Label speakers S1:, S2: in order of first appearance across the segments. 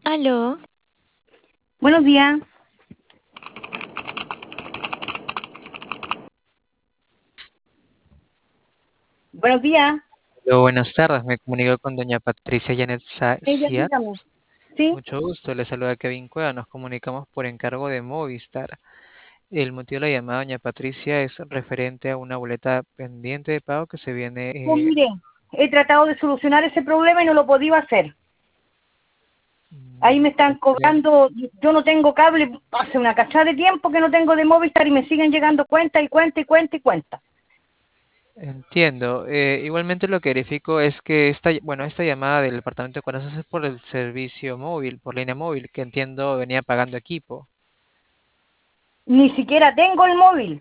S1: Aló,
S2: Buenos días. Buenos días.
S3: Hola, buenas tardes, me comunico con doña Patricia Janet
S2: Ella,
S3: Siat.
S2: dígame. ¿Sí?
S3: Mucho gusto, le saluda Kevin Cueva, nos comunicamos por encargo de Movistar. El motivo de la llamada, doña Patricia, es referente a una boleta pendiente de pago que se viene.
S2: Pues mire, he tratado de solucionar ese problema y no lo podía hacer. Ahí me están
S3: Comprendo.
S2: cobrando, yo no tengo cable, hace una cachada de tiempo que no tengo de Movistar y me siguen llegando cuentas y cuentas y cuentas y cuentas.
S3: Entiendo. Igualmente lo que verifico es que esta llamada del departamento de Corazón es por el servicio móvil, por línea móvil, que entiendo venía pagando equipo.
S2: Ni siquiera tengo el móvil.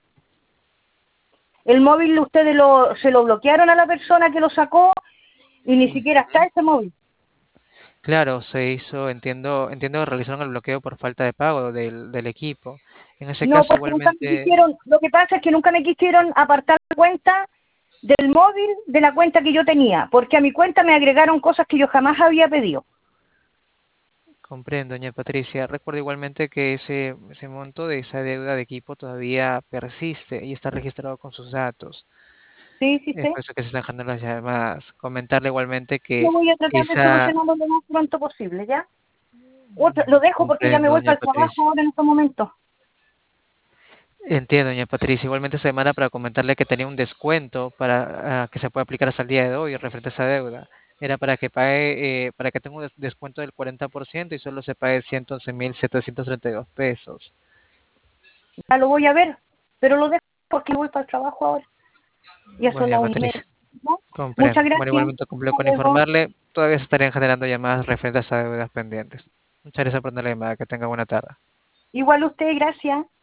S2: El móvil ustedes se lo bloquearon a la persona que lo sacó y ni
S3: Mm.
S2: siquiera está ese móvil.
S3: Claro, entiendo que realizaron el bloqueo por falta de pago del equipo. En ese
S2: No,
S3: caso,
S2: porque nunca me
S3: igualmente.
S2: quisieron, lo que pasa es que nunca me quisieron apartar la cuenta del móvil de la cuenta que yo tenía, porque a mi cuenta me agregaron cosas que yo jamás había pedido.
S3: Comprendo, doña Patricia. Recuerda igualmente que ese monto de esa deuda de equipo todavía persiste y está registrado con sus datos.
S2: Sí, sí,
S3: Es
S2: sí.
S3: por eso que se están generando las llamadas. Comentarle igualmente
S2: Yo
S3: que
S2: voy a tratar de
S3: esa...
S2: solucionarlo lo más pronto posible, ¿ya? Lo dejo porque ya me
S3: Comprendo,
S2: voy
S3: doña
S2: para el trabajo
S3: Patricia.
S2: ahora en estos momentos.
S3: Entiendo, doña Patricia. Igualmente esta semana para comentarle que tenía un descuento para que se pueda aplicar hasta el día de hoy referente a esa deuda. Era para que pague, para que tenga un descuento del 40% y solo se pague 111.732 pesos.
S2: Ya lo voy a ver, pero lo dejo porque voy para el trabajo ahora. Ya
S3: Bueno,
S2: son
S3: doña
S2: las 1:30,
S3: Patricia.
S2: ¿no? Muchas
S3: Comprendo. Bueno,
S2: gracias.
S3: igualmente cumplo
S2: Hasta
S3: con
S2: luego.
S3: informarle, todavía se estarían generando llamadas referentes a deudas pendientes. Muchas gracias por la llamada, que tenga buena tarde.
S2: Igual usted, gracias.